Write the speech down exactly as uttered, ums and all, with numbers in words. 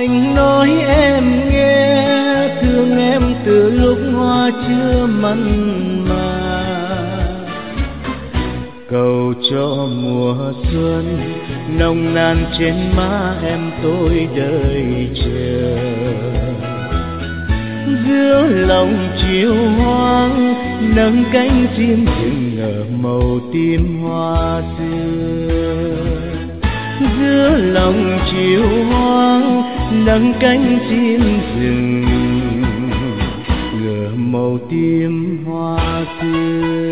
anh nói em nghe, thương em từ lúc hoa chưa mặn mà. Cầu cho mùa xuân nồng nàn trên má em tôi đợi chờ. Giữa lòng chiều hoang nâng cánh chim rừng ngỡ màu tím hoa xưa. Giữa lòng chiều hoang nâng cánh chim rừng ngỡ màu tím hoa xưa.